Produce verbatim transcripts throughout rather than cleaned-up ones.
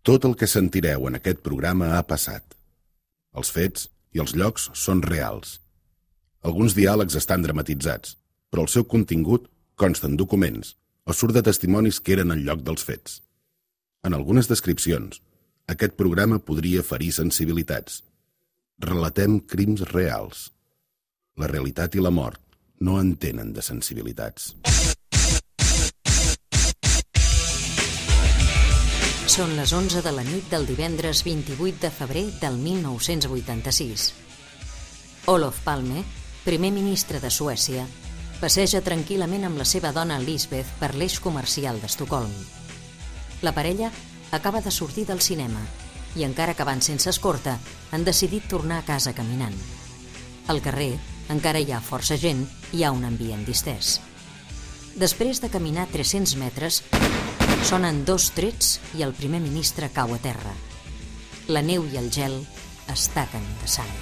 Tot el que sentireu en aquest programa ha passat. Els fets i els llocs són reals. Alguns diàlegs estan dramatitzats, però el seu contingut consta en documents o surt de testimonis que eren al lloc dels fets. En algunes descripcions, aquest programa podria ferir sensibilitats. Relatem crims reals. La realitat i la mort no entenen de sensibilitats. Són les onze de la nit del divendres vint-i-vuit de febrer del mil nou-cents vuitanta-sis. Olof Palme, primer ministre de Suècia, passeja tranquil·lament amb la seva dona Lisbeth per l'eix comercial d'Estocolm. La parella acaba de sortir del cinema i, encara que van sense escorta, han decidit tornar a casa caminant. Al carrer encara hi ha força gent i hi ha un ambient distès. Després de caminar tres-cents metres, sonen dos trets i el primer ministre cau a terra. La neu i el gel es taquen de sang.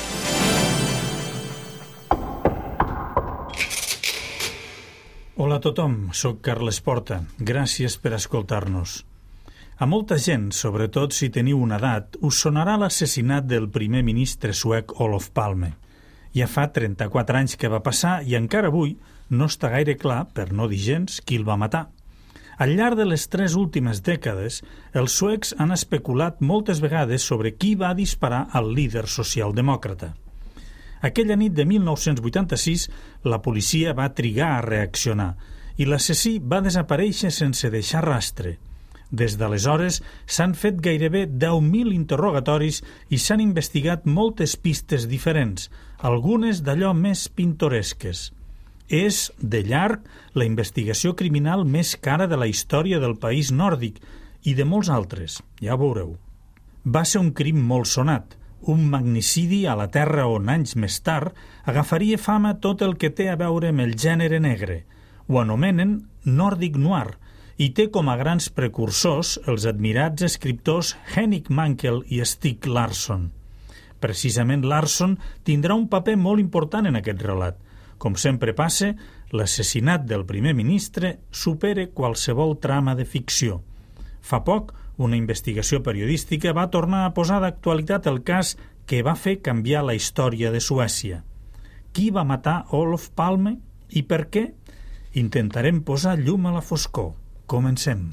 Hola a tothom, soc Carles Porta. Gràcies per escoltar-nos. A molta gent, sobretot si teniu una edat, us sonarà l'assassinat del primer ministre suec Olof Palme. Ja fa trenta-quatre anys que va passar i encara avui no està gaire clar, per no dir gens, qui el va matar. Al llarg de les tres últimes dècades, els suecs han especulat moltes vegades sobre qui va disparar al líder socialdemòcrata. Aquella nit de mil nou-cents vuitanta-sis, la policia va trigar a reaccionar i l'assassí va desaparèixer sense deixar rastre. Des d'aleshores s'han fet gairebé deu mil interrogatoris i s'han investigat moltes pistes diferents, algunes d'allò més pintoresques. És, de llarg, la investigació criminal més cara de la història del país nòrdic i de molts altres, ja ho veureu. Va ser un crim molt sonat, un magnicidi a la terra on anys més tard agafaria fama tot el que té a veure amb el gènere negre. Ho anomenen Nordic Noir i té com a grans precursors els admirats escriptors Henrik Mankell i Stieg Larsson. Precisament Larsson tindrà un paper molt important en aquest relat. Com sempre passa, l'assassinat del primer ministre supera qualsevol trama de ficció. Fa poc, una investigació periodística va tornar a posar d'actualitat el cas que va fer canviar la història de Suècia. Qui va matar Olof Palme i per què? Intentarem posar llum a la foscor. Comencem.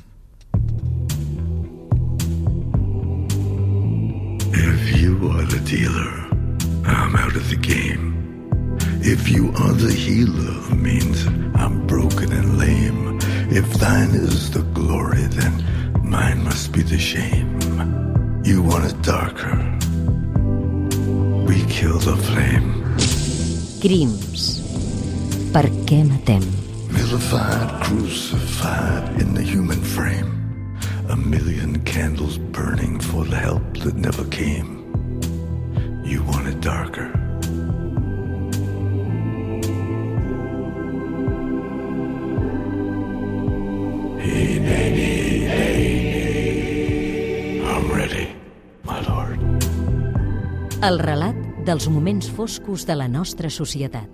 If you are the dealer, I'm out of the game. If you are the healer, means I'm broken and lame. If thine is the glory, then mine must be the shame. You want it darker, we kill the flame. Crims. Per què matem? Vilified, crucified in the human frame. A million candles burning for the help that never came. You want it darker. Hey, nay, nay, nay. I'm ready, my lord. El relat dels moments foscos de la nostra societat.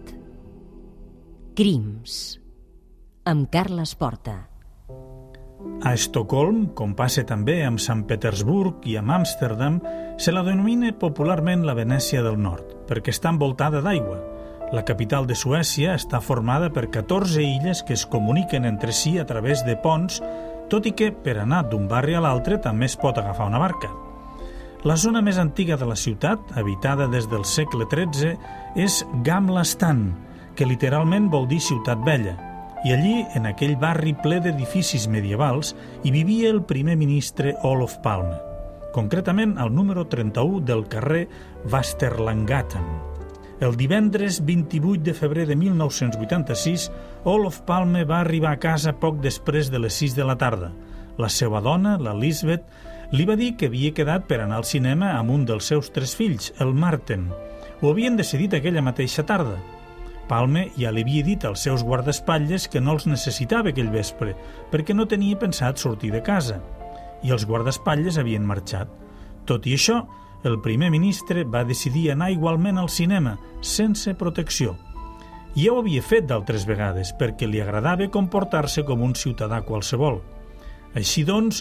Crims. Amb Carles Porta. A Estocolm, com passa també amb Sant Petersburg i amb Amsterdam, se la denomina popularment la Venècia del Nord, perquè està envoltada d'aigua. La capital de Suècia està formada per catorze illes que es comuniquen entre si a través de ponts, tot i que per anar d'un barri a l'altre també es pot agafar una barca. La zona més antiga de la ciutat, habitada des del segle tretze, és Gamla stan, que literalment vol dir ciutat vella. I allí, en aquell barri ple d'edificis medievals, hi vivia el primer ministre Olof Palme, concretament al número trenta-u del carrer Vasterlangaten. El divendres vint-i-vuit de febrer de mil nou-cents vuitanta-sis, Olof Palme va arribar a casa poc després de les sis de la tarda. La seva dona, la Lisbeth, li va dir que havia quedat per anar al cinema amb un dels seus tres fills, el Martin. Ho havien decidit aquella mateixa tarda. Palme ja li havia dit als seus guardaespatlles que no els necessitava aquell vespre, perquè no tenia pensat sortir de casa. I els guardaespatlles havien marxat. Tot i això, el primer ministre va decidir anar igualment al cinema, sense protecció. Ja ho havia fet d'altres vegades, perquè li agradava comportar-se com un ciutadà qualsevol. Així doncs,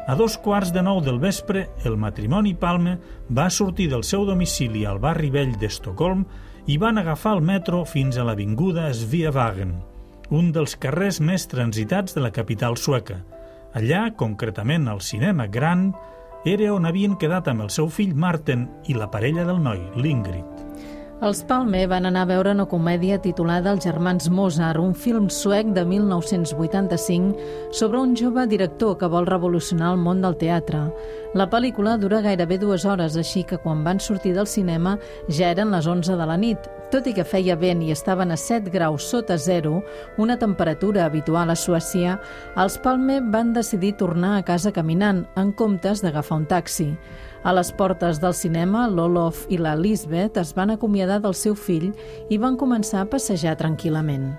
A dos quarts de nou del vespre, el matrimoni Palme va sortir del seu domicili al barri vell d'Estocolm i van agafar el metro fins a l'avinguda Sveavägen, un dels carrers més transitats de la capital sueca. Allà, concretament al cinema Grand, era on havien quedat amb el seu fill Martin i la parella del noi, l'Ingrid. Els Palme van anar a veure una comèdia titulada Els germans Mozart, un film suec de mil nou-cents vuitanta-cinc sobre un jove director que vol revolucionar el món del teatre. La pel·lícula dura gairebé dues hores, així que quan van sortir del cinema ja eren les onze de la nit. Tot i que feia vent i estaven a set graus sota zero, una temperatura habitual a Suècia, els Palme van decidir tornar a casa caminant, en comptes d'agafar un taxi. A les portes del cinema, l'Olof i la Lisbeth es van acomiadar del seu fill i van començar a passejar tranquil·lament.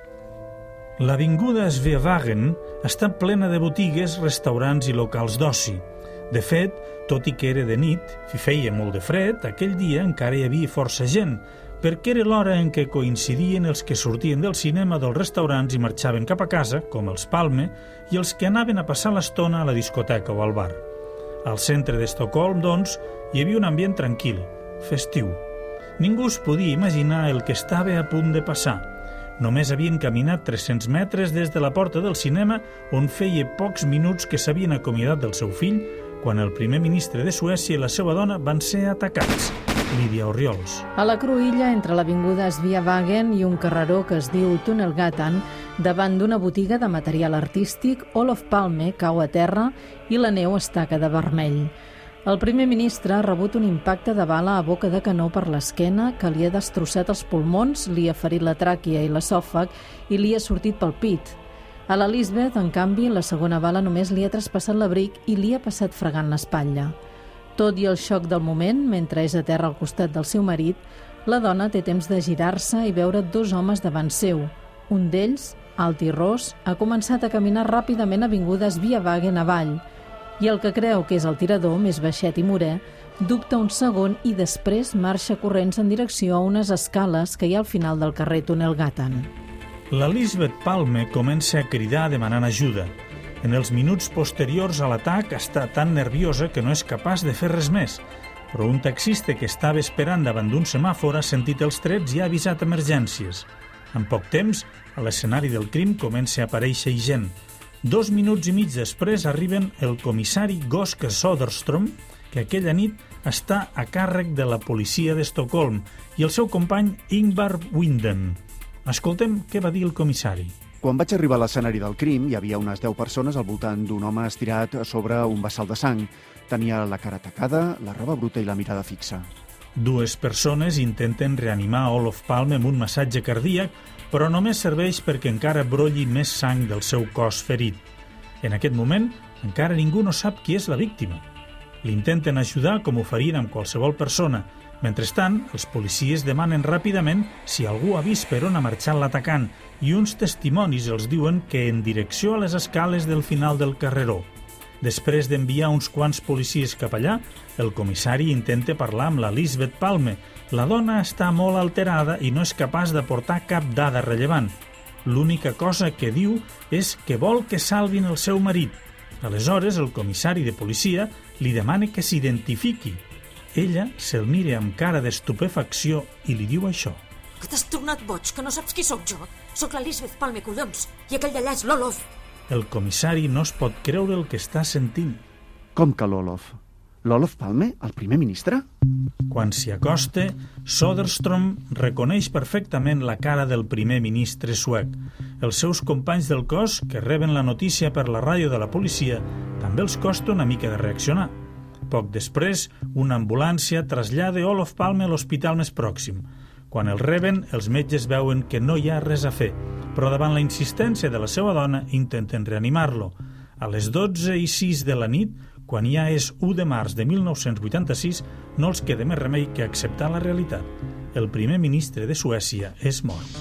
L'avinguda Sveavägen està plena de botigues, restaurants i locals d'oci. De fet, tot i que era de nit, i feia molt de fred, aquell dia encara hi havia força gent, perquè era l'hora en què coincidien els que sortien del cinema dels restaurants i marxaven cap a casa, com els Palme, i els que anaven a passar l'estona a la discoteca o al bar. Al centre d'Estocolm, doncs, hi havia un ambient tranquil, festiu. Ningú es podia imaginar el que estava a punt de passar. Només havien caminat tres-cents metres des de la porta del cinema, on feia pocs minuts que s'havien acomiadat del seu fill, quan el primer ministre de Suècia i la seva dona van ser atacats. Lídia Orriols. A la cruïlla entre l'avinguda Sveavägen i un carreró que es diu Tunnelgatan, davant d'una botiga de material artístic, Olof Palme cau a terra i la neu es taca de vermell. El primer ministre ha rebut un impacte de bala a boca de canó per l'esquena que li ha destrossat els pulmons, li ha ferit la tràquea i l'esòfag i li ha sortit pel pit. A l'Elisabeth, en canvi, la segona bala només li ha traspassat l'abric i li ha passat fregant l'espatlla. Tot i el xoc del moment, mentre és a terra al costat del seu marit, la dona té temps de girar-se i veure dos homes davant seu. Un d'ells, alt i ros, ha començat a caminar ràpidament avinguda Sveavägen avall, i el que creu que és el tirador, més baixet i morè, dubta un segon i després marxa corrents en direcció a unes escales que hi ha al final del carrer Tunnelgatan. L'Elisabeth Palme comença a cridar demanant ajuda. En els minuts posteriors a l'atac està tan nerviosa que no és capaç de fer res més, però un taxista que estava esperant davant d'un semàfor ha sentit els trets i ha avisat emergències. En poc temps, a l'escenari del crim comença a aparèixer gent. Dos minuts i mig després arriben el comissari Goske Soderström, que aquella nit està a càrrec de la policia d'Estocolm, i el seu company Ingvar Winden. Escoltem què va dir el comissari. Quan vaig arribar a l'escenari del crim, hi havia unes deu persones al voltant d'un home estirat sobre un vessal de sang. Tenia la cara tacada, la roba bruta i la mirada fixa. Dues persones intenten reanimar Olof Palme amb un massatge cardíac, però només serveix perquè encara brolli més sang del seu cos ferit. En aquest moment, encara ningú no sap qui és la víctima. L'intenten ajudar com ho farien amb qualsevol persona. Mentrestant, els policies demanen ràpidament si algú ha vist per on ha marxat l'atacant i uns testimonis els diuen que en direcció a les escales del final del carreró. Després d'enviar uns quants policies cap allà, el comissari intenta parlar amb l'Elisabeth Palme. La dona està molt alterada i no és capaç d'aportar cap dada rellevant. L'única cosa que diu és que vol que salvin el seu marit. Aleshores, el comissari de policia li demana que s'identifiqui. Ella se'l mira amb cara d'estupefacció i li diu això. Que t'has tornat boig, que no saps qui sóc jo. Sóc l'Elisabeth Palme, collons, i aquell d'allà és l'Olof. El comissari no es pot creure el que està sentint. Com que l'Olof? L'Olof Palme, el primer ministre? Quan s'hi acosta, Soderström reconeix perfectament la cara del primer ministre suec. Els seus companys del cos, que reben la notícia per la ràdio de la policia, també els costa una mica de reaccionar. Poc després, una ambulància trasllada Olof Palme a l'hospital més pròxim. Quan el reben, els metges veuen que no hi ha res a fer, però davant la insistència de la seva dona intenten reanimar-lo. A les dotze i sis de la nit, quan ja és u de març de mil nou-cents vuitanta-sis, no els queda més remei que acceptar la realitat. El primer ministre de Suècia és mort.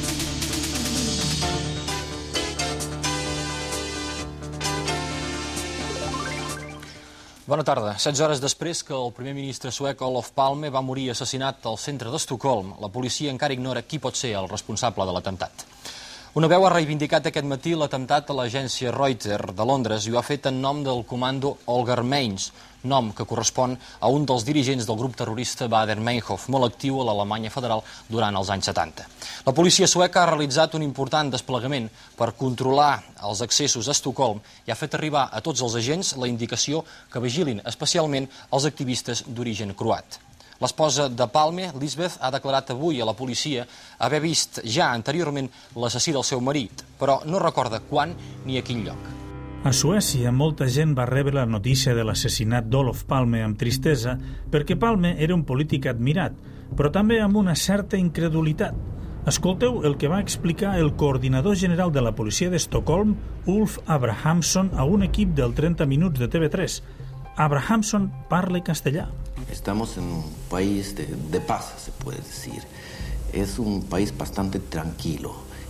Bona tarda. setze hores després que el primer ministre suec Olof Palme va morir assassinat al centre d'Estocolm, la policia encara ignora qui pot ser el responsable de l'atemptat. Una veu ha reivindicat aquest matí l'atemptat a l'agència Reuters de Londres i ho ha fet en nom del comando Holger Meins, nom que correspon a un dels dirigents del grup terrorista Baader-Meinhof, molt actiu a l'Alemanya federal durant els anys setanta. La policia sueca ha realitzat un important desplegament per controlar els accessos a Estocolm i ha fet arribar a tots els agents la indicació que vigilin especialment els activistes d'origen croat. L'esposa de Palme, Lisbeth, ha declarat avui a la policia haver vist ja anteriorment l'assassí del seu marit, però no recorda quan ni a quin lloc. A Suècia, molta gent va rebre la notícia de l'assassinat d'Olof Palme amb tristesa perquè Palme era un polític admirat, però també amb una certa incredulitat. Escolteu el que va explicar el coordinador general de la policia d'Estocolm, Ulf Abrahamsson, a un equip del trenta minuts de T V tres. Abrahamsson parla castellà. Estamos en un país de, de paz, se puede decir. Es un país bastante tranquilo,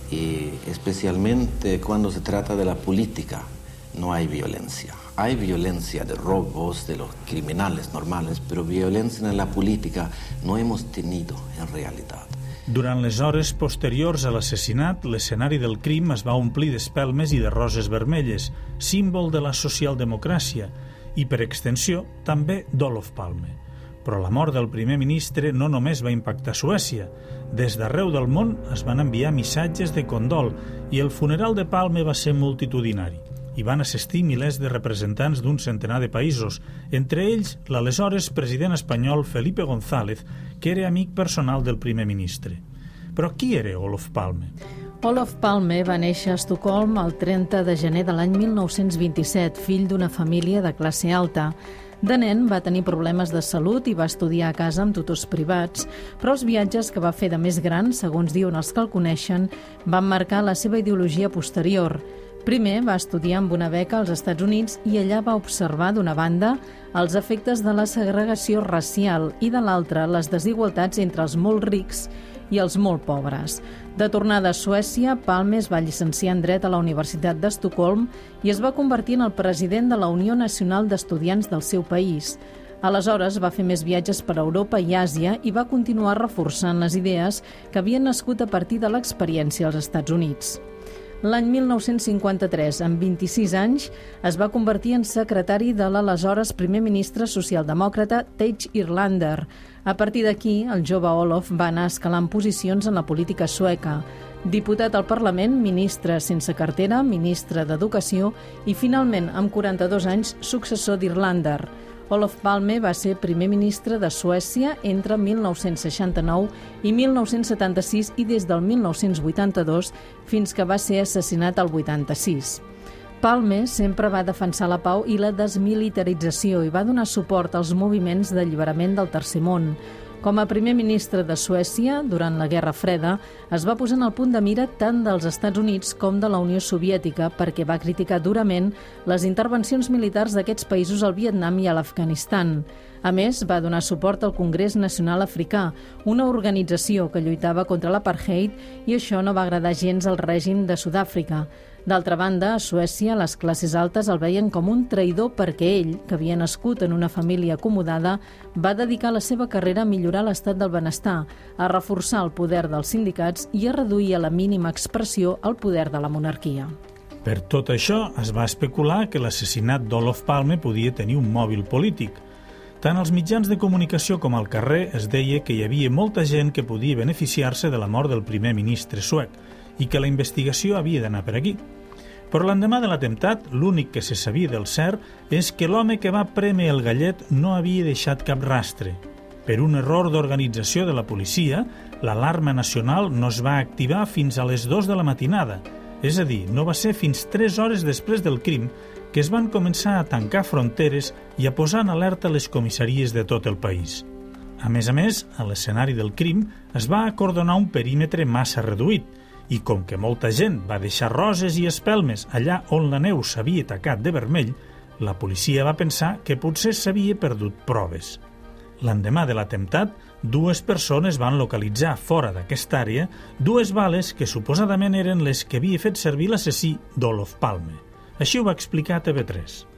y especialmente cuando se trata de la política. No hay violencia. Hay violencia de robos, de los criminales normales, pero violencia en la política no hemos tenido en realidad. Durant les hores posteriors a l'assassinat, l'escenari del crim es va omplir d'espelmes i de roses vermelles, símbol de la socialdemocràcia, i per extensió també d'Olof Palme. Però la mort del primer ministre no només va impactar Suècia. Des d'arreu del món es van enviar missatges de condol i el funeral de Palme va ser multitudinari. Hi van assistir milers de representants d'un centenar de països, entre ells l'aleshores president espanyol Felipe González, que era amic personal del primer ministre. Però qui era Olof Palme? Olof Palme va néixer a Estocolm el trenta de gener de l'any mil nou-cents vint-i-set, fill d'una família de classe alta. De nen va tenir problemes de salut i va estudiar a casa amb tutors privats, però els viatges que va fer de més gran, segons diuen els que el coneixen, van marcar la seva ideologia posterior. Primer va estudiar amb una beca als Estats Units i allà va observar, d'una banda, els efectes de la segregació racial i, de l'altra, les desigualtats entre els molt rics i els molt pobres. De tornada a Suècia, Palme es va llicenciar en dret a la Universitat d'Estocolm i es va convertir en el president de la Unió Nacional d'Estudiants del seu país. Aleshores va fer més viatges per Europa i Àsia i va continuar reforçant les idees que havien nascut a partir de l'experiència als Estats Units. L'any mil nou-cents cinquanta-tres, amb vint-i-sis anys, es va convertir en secretari de l'aleshores primer ministre socialdemòcrata Tage Erlander. A partir d'aquí, el jove Olof va anar escalant posicions en la política sueca. Diputat al Parlament, ministre sense cartera, ministre d'Educació i, finalment, amb quaranta-dos anys, successor d'Erlander. Olof Palme va ser primer ministre de Suècia entre mil nou-cents seixanta-nou i mil nou-cents setanta-sis i des del mil nou-cents vuitanta-dos fins que va ser assassinat al vuitanta-sis. Palme sempre va defensar la pau i la desmilitarització i va donar suport als moviments d'alliberament del Tercer Món. Com a primer ministre de Suècia, durant la Guerra Freda, es va posar en el punt de mira tant dels Estats Units com de la Unió Soviètica perquè va criticar durament les intervencions militars d'aquests països al Vietnam i a l'Afganistan. A més, va donar suport al Congrés Nacional Africà, una organització que lluitava contra l'apartheid, i això no va agradar gens al règim de Sud-àfrica. D'altra banda, a Suècia, les classes altes el veien com un traïdor perquè ell, que havia nascut en una família acomodada, va dedicar la seva carrera a millorar l'estat del benestar, a reforçar el poder dels sindicats i a reduir a la mínima expressió el poder de la monarquia. Per tot això, es va especular que l'assassinat d'Olof Palme podia tenir un mòbil polític. Tant als mitjans de comunicació com al carrer es deia que hi havia molta gent que podia beneficiar-se de la mort del primer ministre suec i que la investigació havia d'anar per aquí. Però l'endemà de l'atemptat, l'únic que se sabia del cert és que l'home que va prémer el gallet no havia deixat cap rastre. Per un error d'organització de la policia, l'alarma nacional no es va activar fins a les dues de la matinada, és a dir, no va ser fins tres hores després del crim que es van començar a tancar fronteres i a posar en alerta les comissaries de tot el país. A més a més, a l'escenari del crim es va acordonar un perímetre massa reduït, i com que molta gent va deixar roses i espelmes allà on la neu s'havia tacat de vermell, la policia va pensar que potser s'havia perdut proves. L'endemà de l'atemptat, dues persones van localitzar fora d'aquesta àrea dues bales que suposadament eren les que havia fet servir l'assassí d'Olof Palme. Així ho va explicar a T V tres.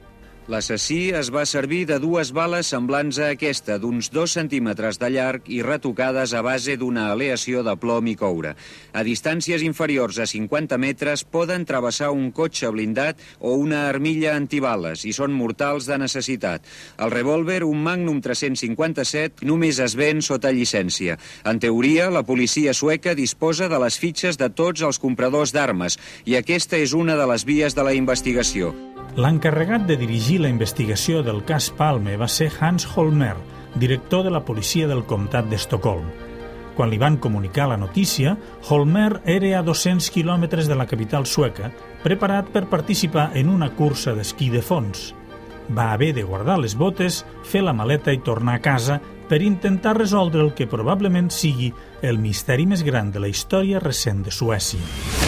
L'assassí es va servir de dues bales semblants a aquesta, d'uns dos centímetres de llarg i retocades a base d'una aleació de plom i coure. A distàncies inferiors a cinquanta metres poden travessar un cotxe blindat o una armilla antibales i són mortals de necessitat. El revòlver, un Magnum tres-cents cinquanta-set, només es ven sota llicència. En teoria, la policia sueca disposa de les fitxes de tots els compradors d'armes i aquesta és una de les vies de la investigació. L'encarregat de dirigir la investigació del cas Palme va ser Hans Holmér, director de la policia del comtat d'Estocolm. Quan li van comunicar la notícia, Holmér era a dos-cents quilòmetres de la capital sueca, preparat per participar en una cursa d'esquí de fons. Va haver de guardar les botes, fer la maleta i tornar a casa per intentar resoldre el que probablement sigui el misteri més gran de la història recent de Suècia.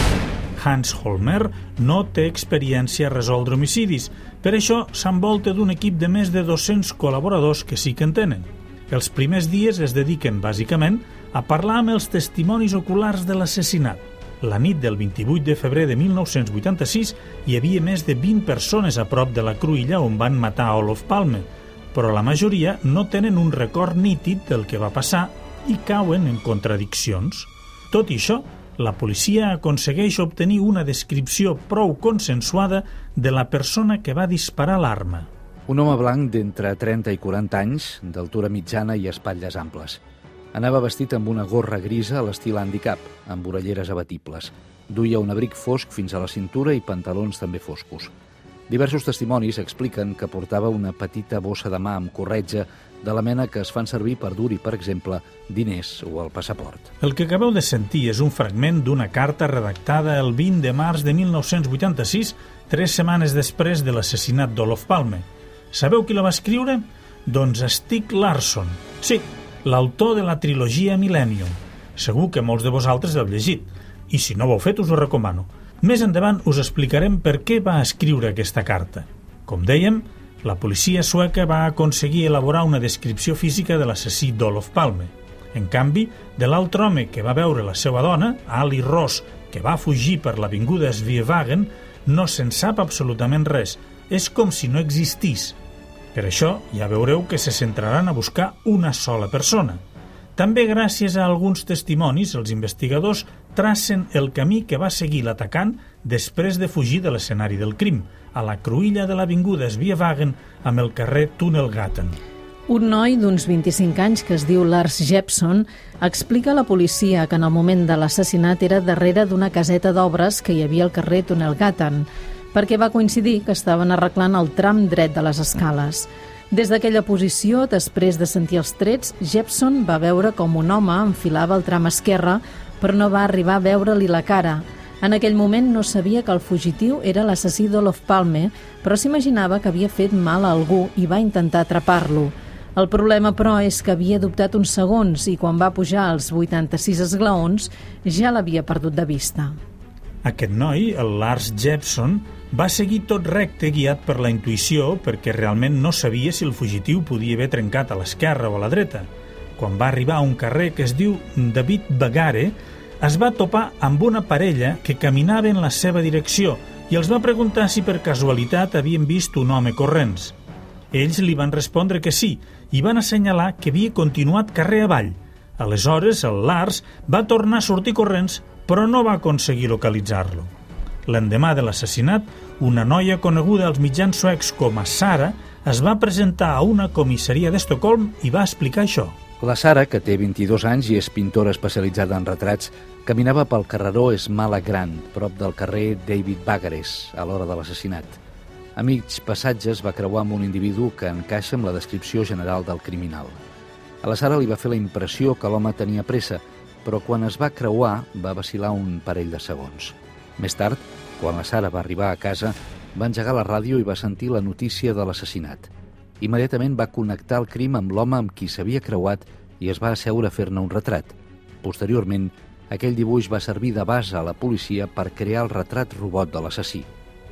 Hans Holmér no té experiència a resoldre homicidis, per això s'envolta d'un equip de més de dos-cents col·laboradors que sí que en tenen. Els primers dies es dediquen, bàsicament, a parlar amb els testimonis oculars de l'assassinat. La nit del vint-i-vuit de febrer de mil nou-cents vuitanta-sis hi havia més de vint persones a prop de la cruïlla on van matar Olof Palme, però la majoria no tenen un record nítid del que va passar i cauen en contradiccions. Tot i això, la policia aconsegueix obtenir una descripció prou consensuada de la persona que va disparar l'arma. Un home blanc d'entre trenta i quaranta anys, d'altura mitjana i espatlles amples. Anava vestit amb una gorra grisa a l'estil handicap, amb orelleres abatibles. Duia un abric fosc fins a la cintura i pantalons també foscos. Diversos testimonis expliquen que portava una petita bossa de mà amb corretja de la mena que es fan servir per dur-hi, per exemple, diners o el passaport. El que acabeu de sentir és un fragment d'una carta redactada el vint de març de mil nou-cents vuitanta-sis, tres setmanes després de l'assassinat d'Olof Palme. Sabeu qui la va escriure? Doncs Stieg Larsson. Sí, l'autor de la trilogia Millennium. Segur que molts de vosaltres l'heu llegit, i si no ho heu fet us ho recomano. Més endavant us explicarem per què va escriure aquesta carta. Com dèiem, la policia sueca va aconseguir elaborar una descripció física de l'assassí d'Olof Palme. En canvi, de l'altre home que va veure la seva dona, Ali Ross, que va fugir per l'avinguda Sveavägen, no se'n sap absolutament res. És com si no existís. Per això, ja veureu que se centraran a buscar una sola persona. També gràcies a alguns testimonis, els investigadors tracen el camí que va seguir l'atacant després de fugir de l'escenari del crim, a la cruïlla de l'avinguda Sveavägen amb el carrer Tunnelgatan. Un noi d'uns vint-i-cinc anys que es diu Lars Jeppsson explica a la policia que en el moment de l'assassinat era darrere d'una caseta d'obres que hi havia al carrer Tunnelgatan, perquè va coincidir que estaven arreglant el tram dret de les escales. Des d'aquella posició, després de sentir els trets, Jeppsson va veure com un home enfilava el tram esquerre, però no va arribar a veure-li la cara. En aquell moment no sabia que el fugitiu era l'assassí d'Olof Palme, però s'imaginava que havia fet mal a algú i va intentar atrapar-lo. El problema, però, és que havia dubtat uns segons i quan va pujar als vuitanta-sis esglaons ja l'havia perdut de vista. Aquest noi, el Lars Jeppsson, va seguir tot recte guiat per la intuïció perquè realment no sabia si el fugitiu podia haver trencat a l'esquerra o a la dreta. Quan va arribar a un carrer que es diu David Bagare, es va topar amb una parella que caminava en la seva direcció i els va preguntar si per casualitat havien vist un home corrents. Ells li van respondre que sí i van assenyalar que havia continuat carrer avall. Aleshores, el Lars va tornar a sortir corrents, però no va aconseguir localitzar-lo. L'endemà de l'assassinat, una noia coneguda als mitjans suecs com a Sara es va presentar a una comissaria d'Estocolm i va explicar això. La Sara, que té vint-i-dos anys i és pintora especialitzada en retrats, caminava pel carreró Smala Grand, prop del carrer David Bagares, a l'hora de l'assassinat. A mig passatge es va creuar amb un individu que encaixa amb la descripció general del criminal. A la Sara li va fer la impressió que l'home tenia pressa, però quan es va creuar va vacilar un parell de segons. Més tard, quan la Sara va arribar a casa, va engegar la ràdio i va sentir la notícia de l'assassinat. Immediatament va connectar el crim amb l'home amb qui s'havia creuat i es va asseure a fer-ne un retrat. Posteriorment, aquell dibuix va servir de base a la policia per crear el retrat robot de l'assassí.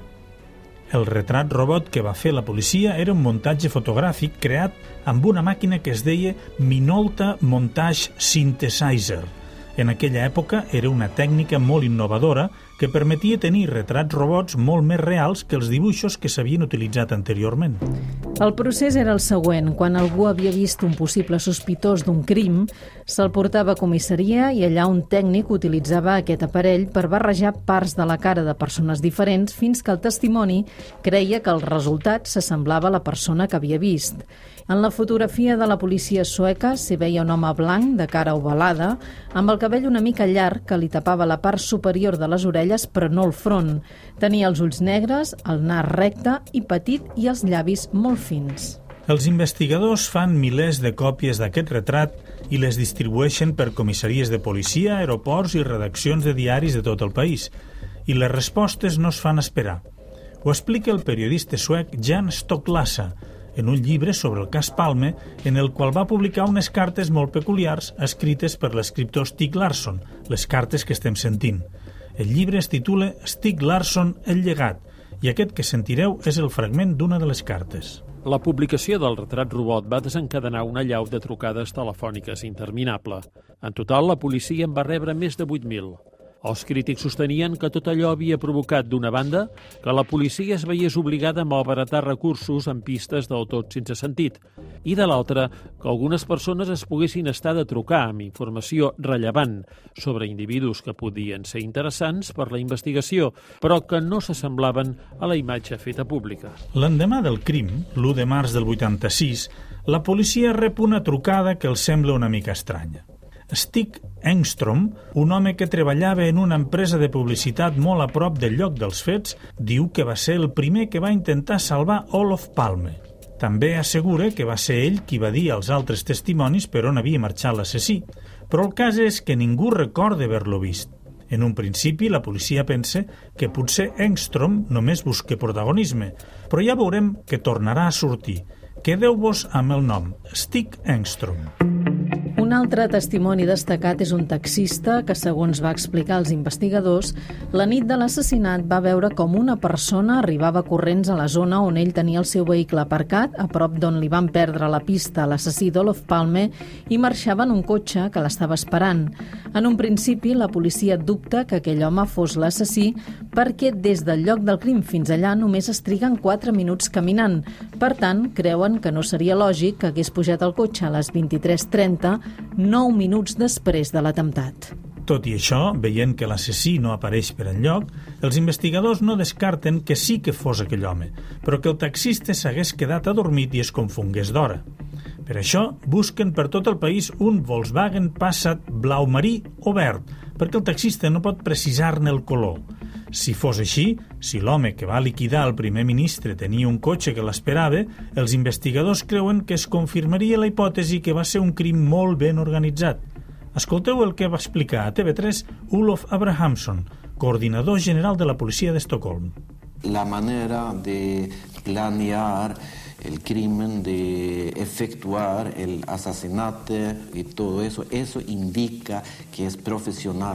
El retrat robot que va fer la policia era un muntatge fotogràfic creat amb una màquina que es deia Minolta Montage Synthesizer. En aquella època era una tècnica molt innovadora que permetia tenir retrats robots molt més reals que els dibuixos que s'havien utilitzat anteriorment. El procés era el següent. Quan algú havia vist un possible sospitós d'un crim, se'l portava a comissaria i allà un tècnic utilitzava aquest aparell per barrejar parts de la cara de persones diferents fins que el testimoni creia que el resultat s'assemblava a la persona que havia vist. En la fotografia de la policia sueca s'hi veia un home blanc de cara ovalada amb el cabell una mica llarg que li tapava la part superior de les orelles però no el front. Tenia els ulls negres, el nas recte i petit i els llavis molt fins. Els investigadors fan milers de còpies d'aquest retrat i les distribueixen per comissaries de policia, aeroports i redaccions de diaris de tot el país. I les respostes no es fan esperar. Ho explica el periodista suec Jan Stocklasa en un llibre sobre el cas Palme, en el qual va publicar unes cartes molt peculiars escrites per l'escriptor Stieg Larsson, les cartes que estem sentint. El llibre es titula Stieg Larsson, el llegat, i aquest que sentireu és el fragment d'una de les cartes. La publicació del retrat robot va desencadenar una allau de trucades telefòniques interminable. En total, la policia en va rebre més de vuit mil. Els crítics sostenien que tot allò havia provocat, d'una banda, que la policia es veiés obligada a malbaratar recursos en pistes del tot sense sentit, i de l'altra, que algunes persones es poguessin estar de trucar amb informació rellevant sobre individus que podien ser interessants per la investigació, però que no s'assemblaven a la imatge feta pública. L'endemà del crim, l'u de març del vuitanta-sis, la policia rep una trucada que els sembla una mica estranya. Stig Engstrom, un home que treballava en una empresa de publicitat molt a prop del lloc dels fets, diu que va ser el primer que va intentar salvar Olof Palme. També assegura que va ser ell qui va dir als altres testimonis per on havia marxat l'assassí, però el cas és que ningú recorda haver-lo vist. En un principi, la policia pensa que potser Engstrom només busca protagonisme, però ja veurem que tornarà a sortir. Quedeu-vos amb el nom, Stig Engstrom. Un altre testimoni destacat és un taxista que, segons va explicar als investigadors, la nit de l'assassinat va veure com una persona arribava corrents a la zona on ell tenia el seu vehicle aparcat, a prop d'on li van perdre la pista a l'assassí d'Olof Palme, i marxava en un cotxe que l'estava esperant. En un principi, la policia dubta que aquell home fos l'assassí perquè des del lloc del crim fins allà només es triguen quatre minuts caminant. Per tant, creuen que no seria lògic que hagués pujat al cotxe a les vint-i-tres trenta, nou minuts després de l'atemptat. Tot i això, veient que l'assassí no apareix per enlloc, els investigadors no descarten que sí que fos aquell home, però que el taxista s'hagués quedat adormit i es confongués d'hora. Per això, busquen per tot el país un Volkswagen Passat blau marí o verd, perquè el taxista no pot precisar-ne el color. Si fos així, si l'home que va liquidar el primer ministre tenia un cotxe que l'esperava, els investigadors creuen que es confirmaria la hipòtesi que va ser un crim molt ben organitzat. Escolteu el que va explicar a T V tres Olof Abrahamsson, coordinador general de la policia d'Estocolm. La manera de planear el crimen, de efectuar el asesinato y todo eso, eso indica que es profesional.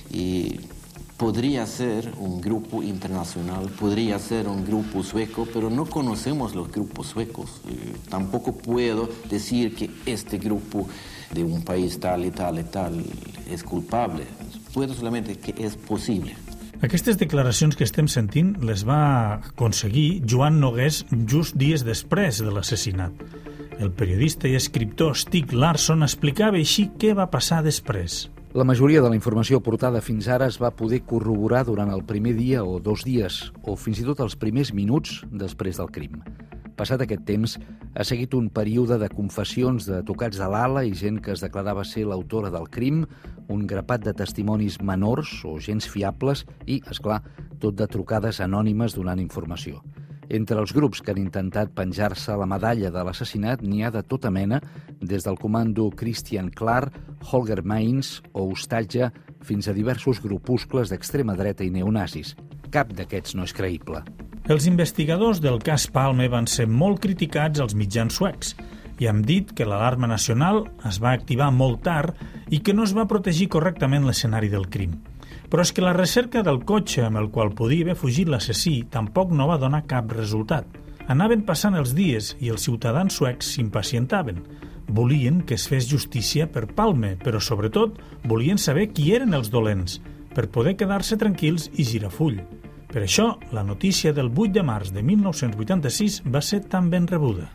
Y podría ser un grupo internacional, podría ser un grupo sueco, pero no conocemos los grupos suecos. Eh, tampoco puedo decir que este grupo de un país tal y tal y tal és culpable. Puedo solamente que és possible. Aquestes declaracions que estem sentint les va aconseguir Joan Nogués just dies després de l'assassinat. El periodista i escriptor Stig Larsson explicava així què va passar després. La majoria de la informació portada fins ara es va poder corroborar durant el primer dia o dos dies, o fins i tot els primers minuts després del crim. Passat aquest temps, ha seguit un període de confessions de tocats de l'ala i gent que es declarava ser l'autora del crim, un grapat de testimonis menors o gens fiables i, esclar, tot de trucades anònimes donant informació. Entre els grups que han intentat penjar-se la medalla de l'assassinat n'hi ha de tota mena, des del comando Christian Klar, Holger Mainz o Ostatge, fins a diversos grupuscles d'extrema dreta i neonazis. Cap d'aquests no és creïble. Els investigadors del cas Palme van ser molt criticats als mitjans suecs i han dit que l'alarma nacional es va activar molt tard i que no es va protegir correctament l'escenari del crim. Però és que la recerca del cotxe amb el qual podia haver fugit l'assassí tampoc no va donar cap resultat. Anaven passant els dies i els ciutadans suecs s'impacientaven. Volien que es fes justícia per Palme, però sobretot volien saber qui eren els dolents. per poder quedar-se tranquils i girar full. Per això, la notícia del vuit de març de mil nou-cents vuitanta-sis va ser tan ben rebuda.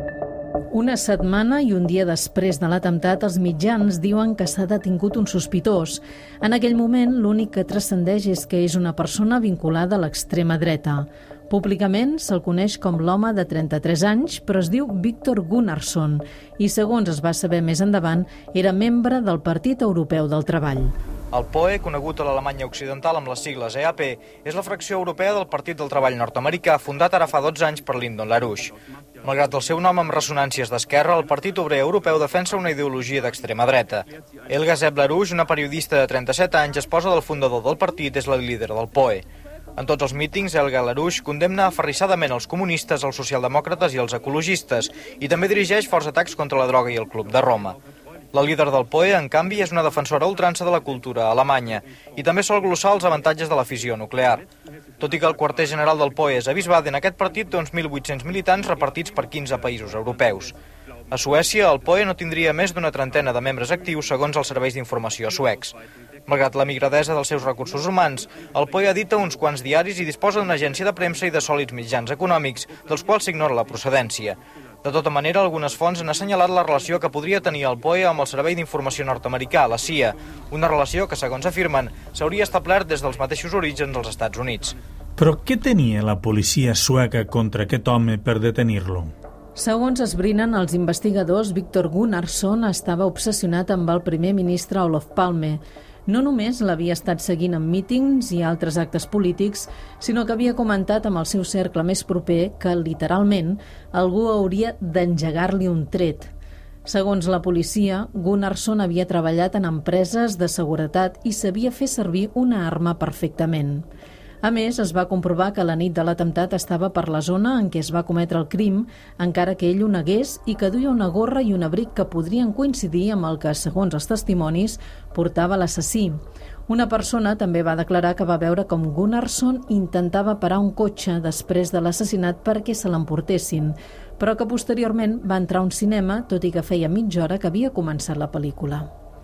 Una setmana i un dia després de l'atemptat, els mitjans diuen que s'ha detingut un sospitós. En aquell moment, l'únic que transcendeix és que és una persona vinculada a l'extrema dreta. Públicament se'l coneix com l'home de trenta-tres anys, però es diu Viktor Gunnarsson i, segons es va saber més endavant, era membre del Partit Europeu del Treball. El P O E, conegut a l'Alemanya Occidental amb les sigles E A P, és la fracció europea del Partit del Treball nord-americà, fundat ara fa dotze anys per Lyndon LaRouche. Malgrat el seu nom amb ressonàncies d'esquerra, el Partit Obrer Europeu defensa una ideologia d'extrema dreta. Elga Zeb LaRouche, una periodista de trenta-set anys, esposa del fundador del partit, és la líder del P O E. En tots els mítings, Elga LaRouche condemna aferrissadament els comunistes, els socialdemòcrates i els ecologistes, i també dirigeix forts atacs contra la droga i el Club de Roma. La líder del P O E, en canvi, és una defensora a ultrança de la cultura alemanya i també sol glossar els avantatges de la fissió nuclear. Tot i que el quarter general del P O E és a Wiesbaden, aquest partit té uns mil vuit-cents militants repartits per quinze països europeus. A Suècia, el P O E no tindria més d'una trentena de membres actius segons els serveis d'informació suecs. Malgrat la migradesa dels seus recursos humans, el P O E edita uns quants diaris i disposa d'una agència de premsa i de sòlids mitjans econòmics, dels quals s'ignora la procedència. De tota manera, algunes fonts han assenyalat la relació que podria tenir el P O E amb el Servei d'Informació nord-americà, la C I A, una relació que, segons afirmen, s'hauria establert des dels mateixos orígens als Estats Units. Però què tenia la policia sueca contra aquest home per detenir-lo? Segons esbrinen els investigadors, Viktor Gunnarsson estava obsessionat amb el primer ministre Olof Palme. No només l'havia estat seguint en mítings i altres actes polítics, sinó que havia comentat amb el seu cercle més proper que, literalment, algú hauria d'engegar-li un tret. Segons la policia, Gunnarsson havia treballat en empreses de seguretat i sabia fer servir una arma perfectament. A més, es va comprovar que la nit de l'atemptat estava per la zona en què es va cometre el crim, encara que ell ho negués, i que duia una gorra i un abric que podrien coincidir amb el que, segons els testimonis, portava l'assassí. Una persona també va declarar que va veure com Gunnarsson intentava parar un cotxe després de l'assassinat perquè se l'emportessin, però que posteriorment va entrar a un cinema, tot i que feia mitja hora que havia començat la pel·lícula.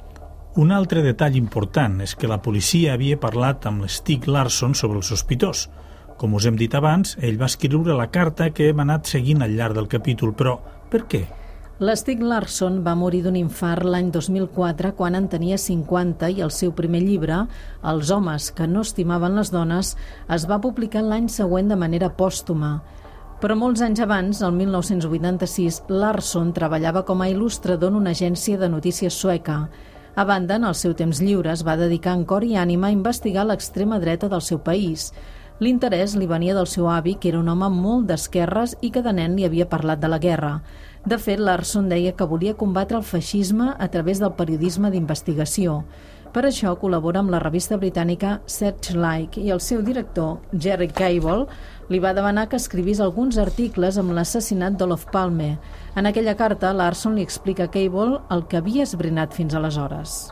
Un altre detall important és que la policia havia parlat amb l'Stig Larsson sobre el sospitós. Com us hem dit abans, ell va escriure la carta que hem anat seguint al llarg del capítol, però per què? L'Stig Larsson va morir d'un infart l'any dos mil quatre quan en tenia cinquanta i el seu primer llibre, Els homes que no estimaven les dones, es va publicar l'any següent de manera pòstuma. Però molts anys abans, el mil nou-cents vuitanta-sis, Larsson treballava com a il·lustrador en una agència de notícies sueca. A banda, en el seu temps lliure, es va dedicar en cor i ànima a investigar l'extrema dreta del seu país. L'interès li venia del seu avi, que era un home molt d'esquerres i que de nen li havia parlat de la guerra. De fet, Larsson deia que volia combatre el feixisme a través del periodisme d'investigació. Per això col·labora amb la revista britànica Searchlight i el seu director, Jerry Cable, li va demanar que escrivís alguns articles amb l'assassinat d'Olof Palme. En aquella carta, Larsson li explica a Cable el que havia esbrinat fins aleshores.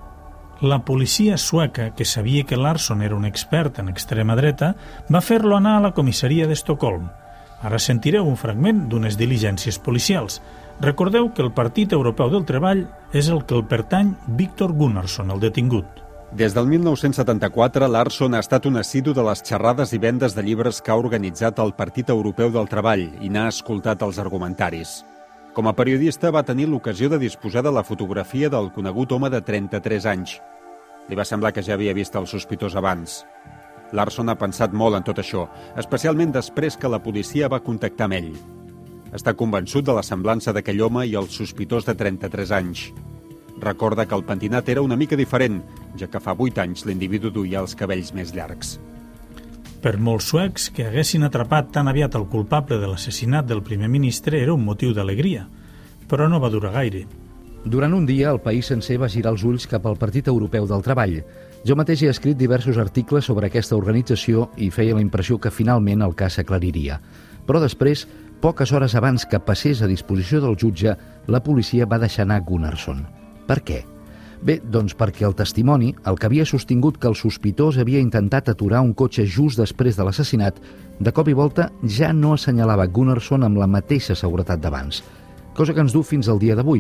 La policia sueca, que sabia que Larsson era un expert en extrema dreta, va fer-lo anar a la comissaria d'Estocolm. Ara sentireu un fragment d'unes diligències policials. Recordeu que el Partit Europeu del Treball és el que el pertany Viktor Gunnarsson, el detingut. Des del mil nou-cents setanta-quatre, Larsson ha estat un assidu de les xerrades i vendes de llibres que ha organitzat el Partit Europeu del Treball i n'ha escoltat els argumentaris. Com a periodista va tenir l'ocasió de disposar de la fotografia del conegut home de trenta-tres anys. Li va semblar que ja havia vist el sospitós abans. Larsson ha pensat molt en tot això, especialment després que la policia va contactar amb ell. Està convençut de la semblança d'aquell home i el sospitós de trenta-tres anys. Recorda que el pentinat era una mica diferent, ja que fa vuit anys l'individu duia els cabells més llargs. Per molts suecs que haguessin atrapat tan aviat el culpable de l'assassinat del primer ministre era un motiu d'alegria, però no va durar gaire. Durant un dia, el país sencer va girar els ulls cap al Partit Europeu del Treball. Jo mateix he escrit diversos articles sobre aquesta organització i feia la impressió que finalment el cas s'aclariria. Però després, poques hores abans que passés a disposició del jutge, la policia va deixar anar Gunnarsson. Per què? Bé, doncs perquè el testimoni, el que havia sostingut que el sospitós havia intentat aturar un cotxe just després de l'assassinat, de cop i volta ja no assenyalava Gunnarsson amb la mateixa seguretat d'abans. Cosa que ens du fins al dia d'avui.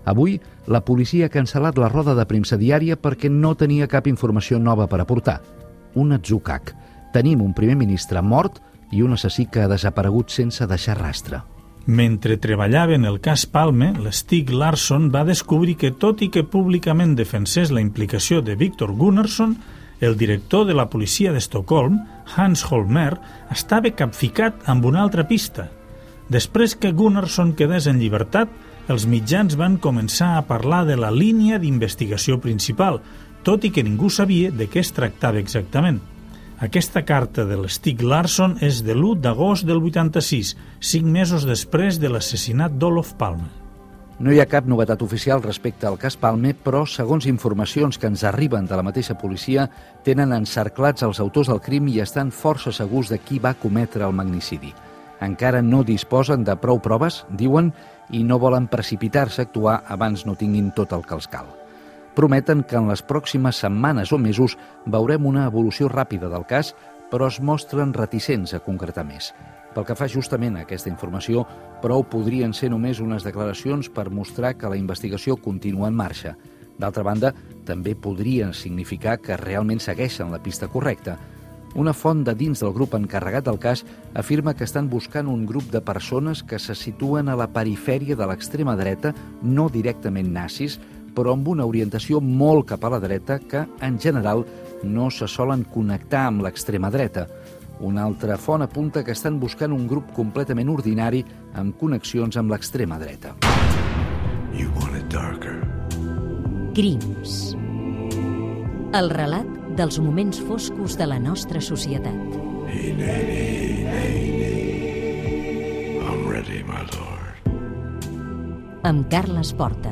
Avui, la policia ha cancel·lat la roda de premsa diària perquè no tenia cap informació nova per aportar. Un atzucac. Tenim un primer ministre mort i un assassí que ha desaparegut sense deixar rastre. Mentre treballava en el cas Palme, l'Stig Larsson va descobrir que, tot i que públicament defensés la implicació de Viktor Gunnarsson, el director de la policia d'Estocolm, Hans Holmér, estava capficat amb una altra pista. Després que Gunnarsson quedés en llibertat, els mitjans van començar a parlar de la línia d'investigació principal, tot i que ningú sabia de què es tractava exactament. Aquesta carta de l'Stig Larsson és de l'u d'agost del vuitanta-sis, cinc mesos després de l'assassinat d'Olof Palme. No hi ha cap novetat oficial respecte al cas Palme, però, segons informacions que ens arriben de la mateixa policia, tenen encerclats els autors del crim i estan força segurs de qui va cometre el magnicidi. Encara no disposen de prou proves, diuen, i no volen precipitar-se a actuar abans no tinguin tot el que els cal. Prometen que en les pròximes setmanes o mesos veurem una evolució ràpida del cas, però es mostren reticents a concretar més. Pel que fa justament a aquesta informació, prou podrien ser només unes declaracions per mostrar que la investigació continua en marxa. D'altra banda, també podrien significar que realment segueixen la pista correcta. Una font de dins del grup encarregat del cas afirma que estan buscant un grup de persones que se situen a la perifèria de l'extrema dreta, no directament nazis, però amb una orientació molt cap a la dreta que, en general, no se solen connectar amb l'extrema dreta. Una altra font apunta que estan buscant un grup completament ordinari amb connexions amb l'extrema dreta. You want it darker. Crims. El relat dels moments foscos de la nostra societat. Hey, nay, nay, nay. I'm ready, my lord. Amb Carles Porta.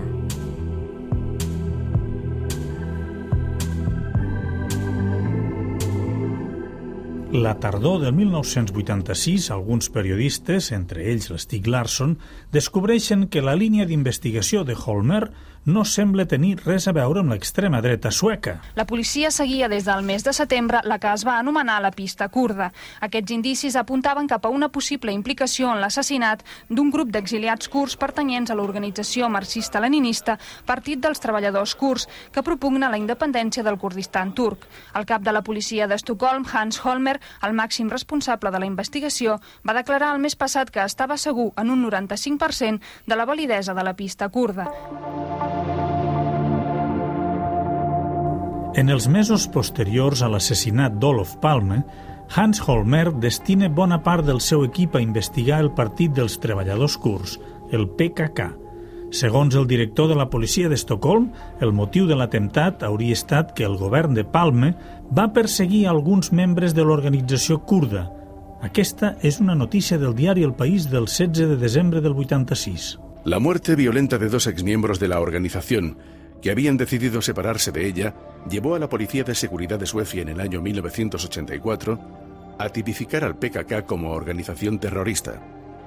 La tardor del mil nou-cents vuitanta-sis, alguns periodistes, entre ells l'Stig Larsson, descobreixen que la línia d'investigació de Holmér no sembla tenir res a veure amb l'extrema dreta sueca. La policia seguia des del mes de setembre la que es va anomenar la pista kurda. Aquests indicis apuntaven cap a una possible implicació en l'assassinat d'un grup d'exiliats kurds pertanyents a l'organització marxista-leninista Partit dels Treballadors Kurds, que propugna la independència del Kurdistan turc. El cap de la policia d'Estocolm, Hans Holmér, el màxim responsable de la investigació, va declarar el mes passat que estava segur en un noranta-cinc per cent de la validesa de la pista kurda. En els mesos posteriors a l'assassinat d'Olof Palme, Hans Holmér destina bona part del seu equip a investigar el Partit dels Treballadors Kurds, el P K K. Segons el director de la policia d'Estocolm, el motiu de l'atemptat hauria estat que el govern de Palme va perseguir alguns membres de l'organització kurda. Aquesta és una notícia del diari El País del setze de desembre del vuitanta-sis. La muerte violenta de dos exmiembros de la organización que habían decidido separarse de ella, llevó a la Policía de Seguridad de Suecia en el año mil novecientos ochenta y cuatro a tipificar al P K K como organización terrorista.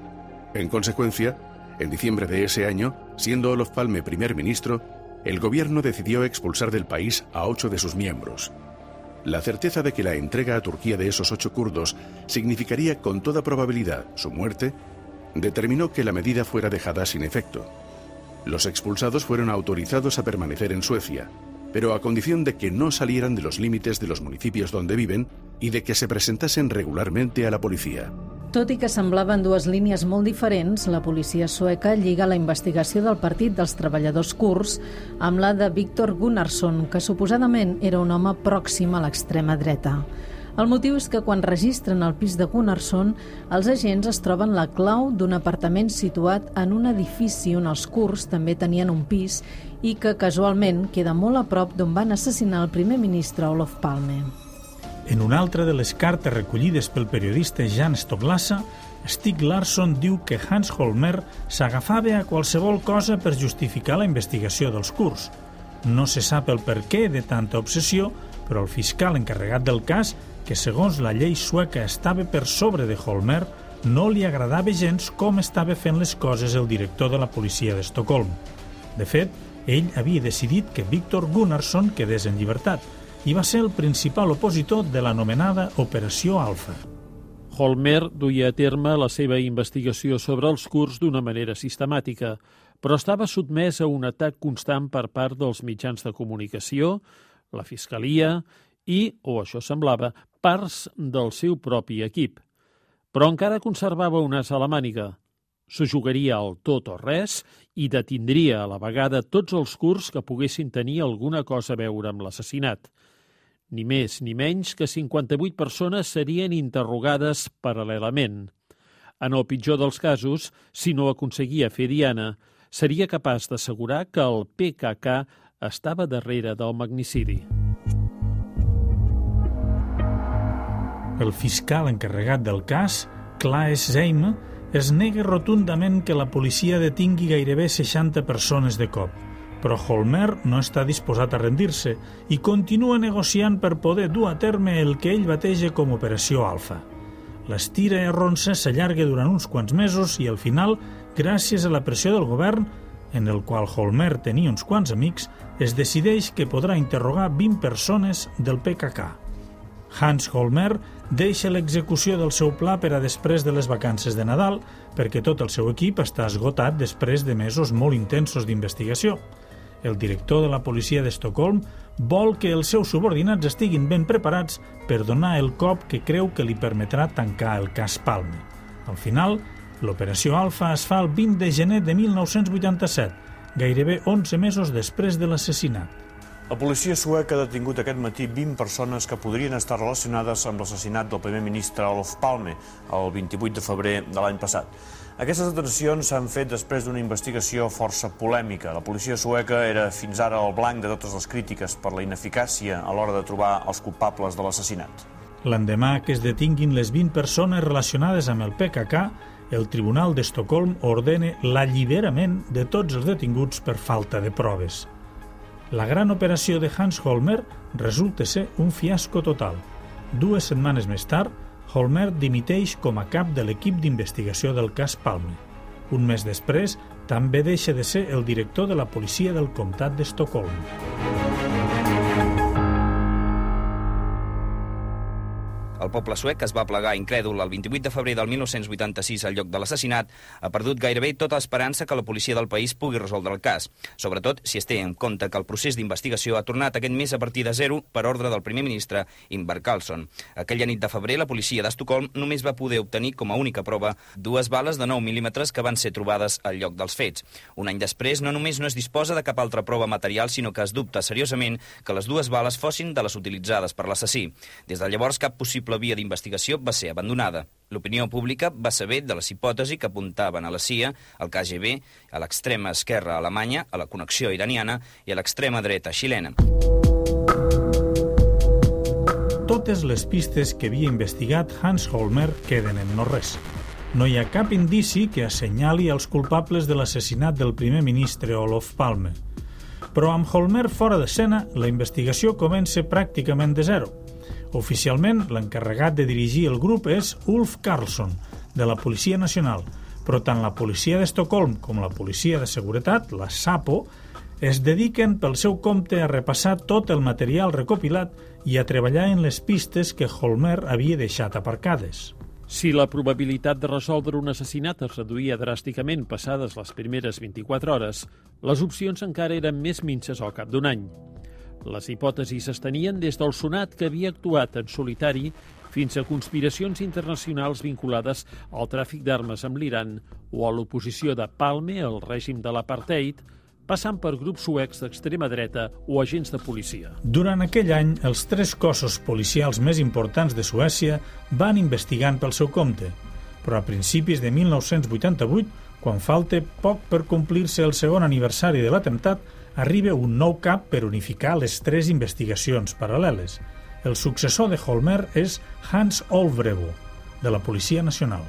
En consecuencia, en diciembre de ese año, siendo Olof Palme primer ministro, el gobierno decidió expulsar del país a ocho de sus miembros. La certeza de que la entrega a Turquía de esos ocho kurdos significaría con toda probabilidad su muerte, determinó que la medida fuera dejada sin efecto. Los expulsados fueron autorizados a permanecer en Suecia, pero a condición de que no salieran de los límites de los municipios donde viven y de que se presentasen regularmente a la policía. Tot i que semblaven dues línies molt diferents, la policia sueca lliga la investigació del Partit dels Treballadors Kurds amb la de Viktor Gunnarsson, que suposadament era un home pròxim a l'extrema dreta. El motiu és que quan registren el pis de Gunnarsson, els agents es troben la clau d'un apartament situat en un edifici on els kurds també tenien un pis i que casualment queda molt a prop d'on van assassinar el primer ministre Olof Palme. En una altra de les cartes recollides pel periodista Jan Stoklasa, Stig Larsson diu que Hans Holmér s'agafava a qualsevol cosa per justificar la investigació dels kurds. No se sap el perquè de tanta obsessió, però el fiscal encarregat del cas, que segons la llei sueca estava per sobre de Holmér, no li agradava gens com estava fent les coses el director de la policia d'Estocolm. De fet, ell havia decidit que Viktor Gunnarsson quedés en llibertat i va ser el principal opositor de l'anomenada Operació Alfa. Holmer duia a terme la seva investigació sobre els kurds d'una manera sistemàtica, però estava sotmès a un atac constant per part dels mitjans de comunicació, la Fiscalia i, o això semblava, parts del seu propi equip. Però encara conservava un as a la màniga. S'ho jugaria al tot o res i detindria a la vegada tots els kurds que poguessin tenir alguna cosa a veure amb l'assassinat. Ni més ni menys que cinquanta-vuit persones serien interrogades paral·lelament. En el pitjor dels casos, si no aconseguia fer diana, seria capaç d'assegurar que el P K K estava darrere del magnicidi. El fiscal encarregat del cas, Klaes Zeime, es nega rotundament que la policia detingui gairebé seixanta persones de cop, però Holmer no està disposat a rendir-se i continua negociant per poder dur a terme el que ell bateja com Operació Alfa. L'estira i arronsa s'allarga durant uns quants mesos i al final, gràcies a la pressió del govern, en el qual Holmer tenia uns quants amics, es decideix que podrà interrogar vint persones del P K K. Hans Holmer deixa l'execució del seu pla per a després de les vacances de Nadal perquè tot el seu equip està esgotat després de mesos molt intensos d'investigació. El director de la policia d'Estocolm vol que els seus subordinats estiguin ben preparats per donar el cop que creu que li permetrà tancar el cas Palme. Al final, l'operació Alfa es fa el vint de gener de mil nou-cents vuitanta-set, gairebé onze mesos després de l'assassinat. La policia sueca ha detingut aquest matí vint persones que podrien estar relacionades amb l'assassinat del primer ministre Olof Palme el vint-i-vuit de febrer de l'any passat. Aquestes detencions s'han fet després d'una investigació força polèmica. La policia sueca era fins ara el blanc de totes les crítiques per la ineficàcia a l'hora de trobar els culpables de l'assassinat. L'endemà que es detinguin les vint persones relacionades amb el P K K, el Tribunal d'Estocolm ordena l'alliberament de tots els detinguts per falta de proves. La gran operació de Hans Holmer resulta ser un fiasco total. Dues setmanes més tard, Holmer dimiteix com a cap de l'equip d'investigació del cas Palme. Un mes després, també deixa de ser el director de la policia del comtat d'Estocolm. El poble suec es va plegar incrèdul el vint-i-vuit de febrer del mil nou-cents vuitanta-sis al lloc de l'assassinat, ha perdut gairebé tota esperança que la policia del país pugui resoldre el cas, sobretot si es té en compte que el procés d'investigació ha tornat aquest mes a partir de zero per ordre del primer ministre Ingvar Carlsson. Aquella nit de febrer, la policia d'Estocolm només va poder obtenir com a única prova dues bales de nou mil·límetres que van ser trobades al lloc dels fets. Un any després, no només no es disposa de cap altra prova material, sinó que es dubta seriosament que les dues bales fossin de les utilitzades per l'assassí. Des de llavors, cap possible La via d'investigació va ser abandonada. L'opinió pública va saber de les hipòtesis que apuntaven a la C I A, al K G B, a l'extrema esquerra alemanya, a la connexió iraniana i a l'extrema dreta xilena. Totes les pistes que havia investigat Hans Holmer queden en no res. No hi ha cap indici que assenyali els culpables de l'assassinat del primer ministre Olof Palme. Però amb Holmer fora d'escena, la investigació comença pràcticament de zero. Oficialment, l'encarregat de dirigir el grup és Ulf Karlsson, de la Policia Nacional, però tant la policia d'Estocolm com la policia de seguretat, la SAPO, es dediquen pel seu compte a repassar tot el material recopilat i a treballar en les pistes que Holmer havia deixat aparcades. Si la probabilitat de resoldre un assassinat es reduïa dràsticament passades les primeres vint-i-quatre hores, les opcions encara eren més minces al cap d'un any. Les hipòtesis s'estenien des del sonat que havia actuat en solitari fins a conspiracions internacionals vinculades al tràfic d'armes amb l'Iran o a l'oposició de Palme al règim de l'apartheid, passant per grups suecs d'extrema dreta o agents de policia. Durant aquell any, els tres cossos policials més importants de Suècia van investigant pel seu compte, però a principis de mil nou-cents vuitanta-vuit, quan falta poc per complir-se el segon aniversari de l'atemptat, arriba un nou cap per unificar les tres investigacions paral·leles. El successor de Holmer és Hans Olvrevo, de la Policia Nacional.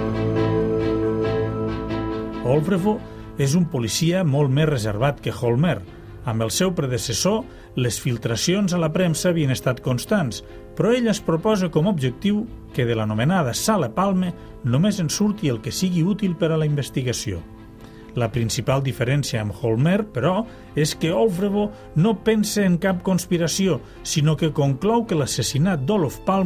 Olvrevo és un policia molt més reservat que Holmer. Amb el seu predecessor, les filtracions a la premsa havien estat constants, però ell es proposa com a objectiu que de l'anomenada Sala Palme només en surti el que sigui útil per a la investigació. La principal diferència amb Holmer, però, és que Olvrevo no pensa en cap conspiració, sinó que conclou que l'assassinat d'Olof Palme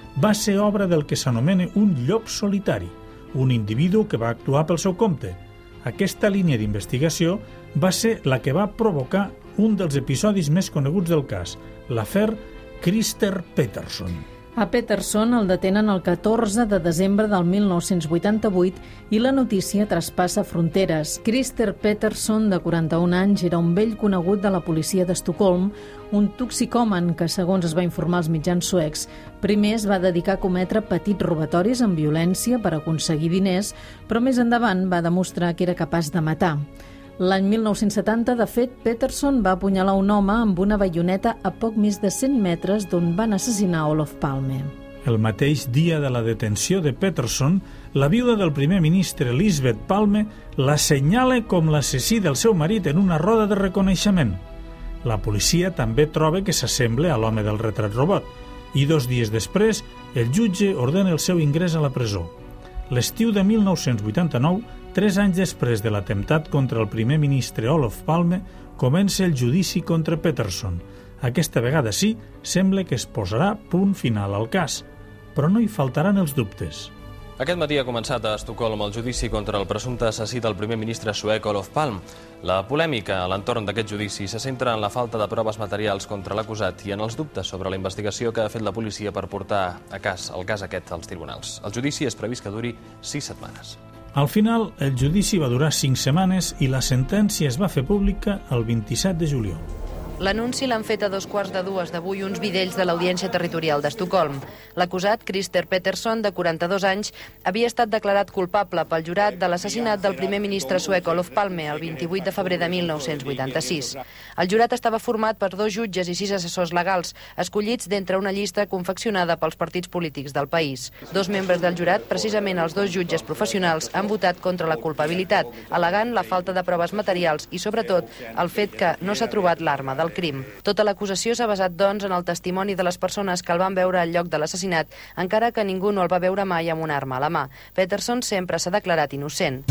va ser obra del que s'anomena un llop solitari, un individu que va actuar pel seu compte. Aquesta línia d'investigació va ser la que va provocar un dels episodis més coneguts del cas, l'afer Christer Pettersson. A Pettersson el detenen el catorze de desembre del mil nou-cents vuitanta-vuit i la notícia traspassa fronteres. Christer Pettersson, de quaranta-un anys, era un vell conegut de la policia d'Estocolm, un toxicòman que, segons es va informar als mitjans suecs, primer es va dedicar a cometre petits robatoris amb violència per aconseguir diners, però més endavant va demostrar que era capaç de matar. L'any mil nou-cents setanta, de fet, Pettersson va apunyalar un home amb una baioneta a poc més de cent metres d'on van assassinar Olof Palme. El mateix dia de la detenció de Pettersson, la viuda del primer ministre Lisbeth Palme l'assenyala com l'assassí del seu marit en una roda de reconeixement. La policia també troba que s'assembla a l'home del retrat robot i dos dies després el jutge ordena el seu ingrés a la presó. L'estiu de mil nou-cents vuitanta-nou, tres anys després de l'atemptat contra el primer ministre Olof Palme, comença el judici contra Pettersson. Aquesta vegada sí, sembla que es posarà punt final al cas, però no hi faltaran els dubtes. Aquest matí ha començat a Estocolm el judici contra el presumpte assassí del primer ministre suec Olof Palme. La polèmica a l'entorn d'aquest judici se centra en la falta de proves materials contra l'acusat i en els dubtes sobre la investigació que ha fet la policia per portar a cas el cas aquest als tribunals. El judici és previst que duri sis setmanes. Al final, el judici va durar cinc setmanes i la sentència es va fer pública el vint-i-set de juliol. L'anunci l'han fet a dos quarts de dues d'avui uns vidells de l'Audiència Territorial d'Estocolm. L'acusat, Christer Pettersson, de quaranta-dos anys, havia estat declarat culpable pel jurat de l'assassinat del primer ministre suec Olof Palme el vint-i-vuit de febrer de mil nou-cents vuitanta-sis. El jurat estava format per dos jutges i sis assessors legals, escollits d'entre una llista confeccionada pels partits polítics del país. Dos membres del jurat, precisament els dos jutges professionals, han votat contra la culpabilitat, al·legant la falta de proves materials i, sobretot, el fet que no s'ha trobat l'arma del crim. Tota l'acusació s'ha basat, doncs, en el testimoni de les persones que el van veure al lloc de l'assassinat, encara que ningú no el va veure mai amb una arma a la mà. Pettersson sempre s'ha declarat innocent.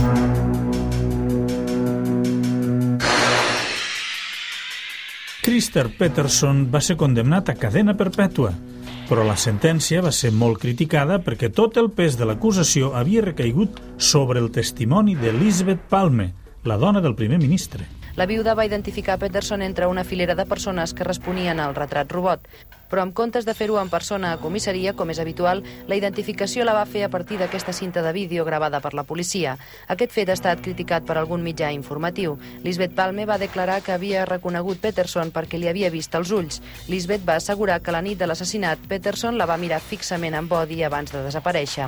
Christer Pettersson va ser condemnat a cadena perpètua, però la sentència va ser molt criticada perquè tot el pes de l'acusació havia recaigut sobre el testimoni de Lisbeth Palme, la dona del primer ministre. La viuda va identificar Pettersson entre una filera de persones que responien al retrat robot. Però en comptes de fer-ho en persona a comissaria, com és habitual, la identificació la va fer a partir d'aquesta cinta de vídeo gravada per la policia. Aquest fet ha estat criticat per algun mitjà informatiu. Lisbeth Palme va declarar que havia reconegut Pettersson perquè li havia vist els ulls. Lisbeth va assegurar que la nit de l'assassinat, Pettersson la va mirar fixament amb odi abans de desaparèixer.